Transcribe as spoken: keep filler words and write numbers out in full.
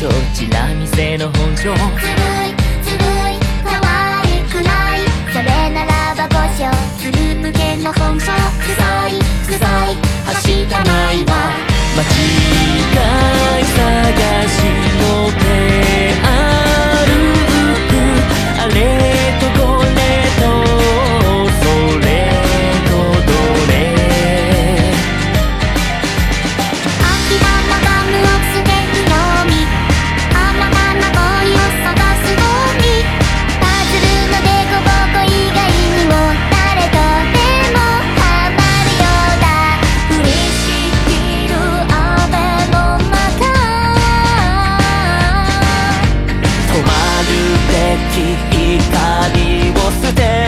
所、チラ見せの本性。ずるいずるい可愛くない、それならばごしょ、つるむけの本性。臭い臭いはしたないわ、間違い探しのペアルック、あれとこれとそれとどれ、 秋玉ガムを捨てるのみ、あまたな恋を探すのみ、パズルのデコボコ以外にも誰とでもハマるようだ、降りしきる雨の中、 止まるべき怒りを捨て